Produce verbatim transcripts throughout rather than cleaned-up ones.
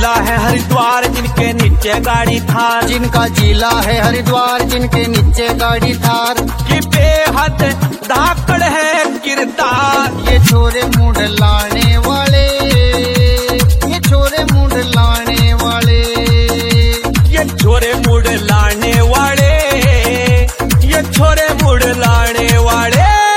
जिला है हरिद्वार जिनके नीचे गाड़ी थार, जिनका जिला है हरिद्वार जिनके नीचे गाड़ी थार, कि बेहद धाकड़ है किरदार। ये छोरे मुंड लाने वाले, ये छोरे मुंड लाने वाले, ये छोरे मुड़ लाने वाले, ये छोरे मुड़ लाने वाले।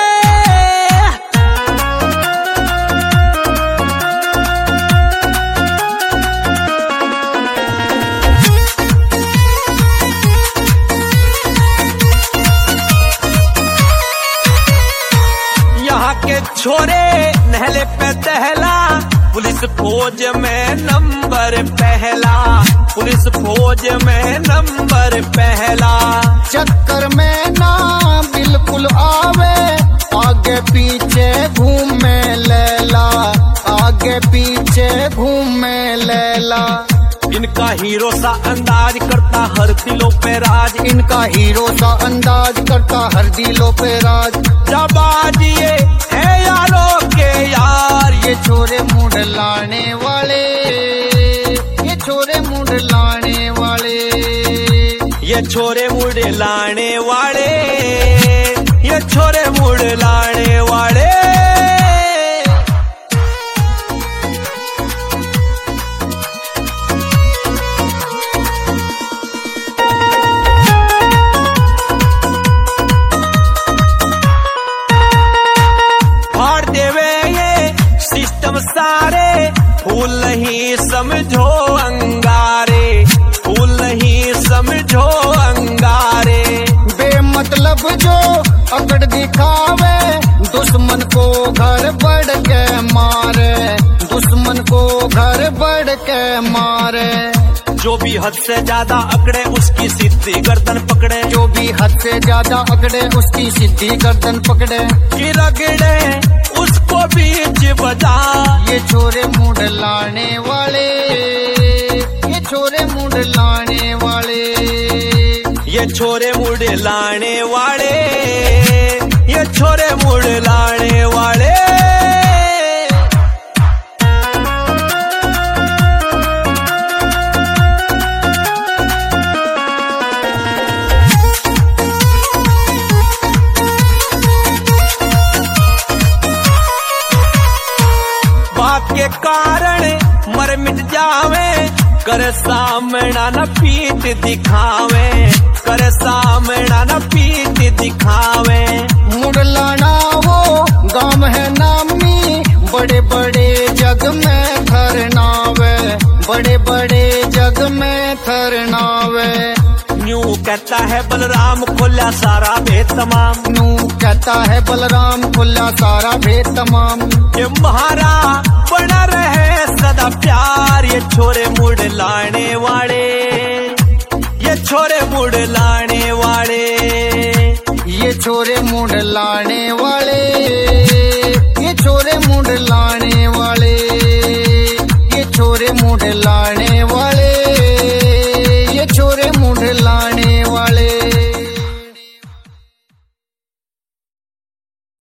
यहाँ के छोरे नहले पे दहला, पुलिस फौज में नंबर पहला, पुलिस फौज में नंबर पहला। चक्कर में ना बिल्कुल आवे, आगे पीछे घूमे लैला, आगे पीछे घूमे लैला। इनका हीरो सा अंदाज करता हर दिलों पे राज, इनका हीरो सा अंदाज करता हर दिलों पे राज। जाबाज ये है यारों के यार, ये छोरे मुंड लाने वाले, ये छोरे मुंड लाने वाले, ये छोरे मुड़ लाने वाले, ये छोरे मुड़ लाने वाले। फाड़ देवे ये सिस्टम सारे, फूल नहीं समझो अंगारे, फूल नहीं समझो अंगारे। बेमतलब जो अकड़ दिखावे, दुश्मन को घर बढ़ के मारे, दुश्मन को घर बढ़ के मारे। जो भी हद से ज्यादा अकड़े उसकी सीधी गर्दन पकड़े, जो भी हद से ज्यादा अकड़े उसकी सीधी गर्दन पकड़े, कि रगड़े उसको बीच बजा। ये छोरे मुंड लाने वाले, ये छोरे मुंड लाने वाले, ये छोरे मुड़ लाने वाले, ये छोरे मुड़ लाने वाले। बात के कारण मर मिट जावे, कर सामना न पीठ दिखावे, कर सामना न पीठ दिखावे। मुंड लाना वो गांव है नामी, बड़े बड़े जग में थरनावे, बड़े बड़े जग में थरनावे। न्यू कहता है बलराम खोला सारा भेद तमाम, नू कहता है बलराम खुला सारा भेद तमाम। ये महारा बना रहे सदा प्यार, ये छोरे मुड़ लाने वाले, ये छोरे मुड़ लाने वाले, ये छोरे मुंड लाने वाले।